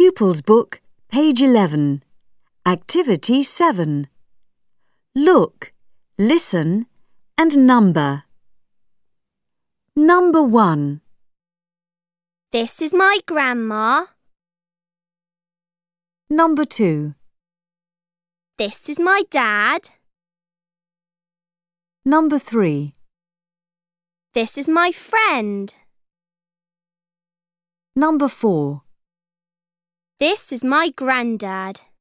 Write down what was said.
Pupils Book, page 11. Activity 7. Look, listen and number. Number 1. This is my grandma. Number 2. This is my dad. Number 3. This is my friend. Number 4. This is my granddad.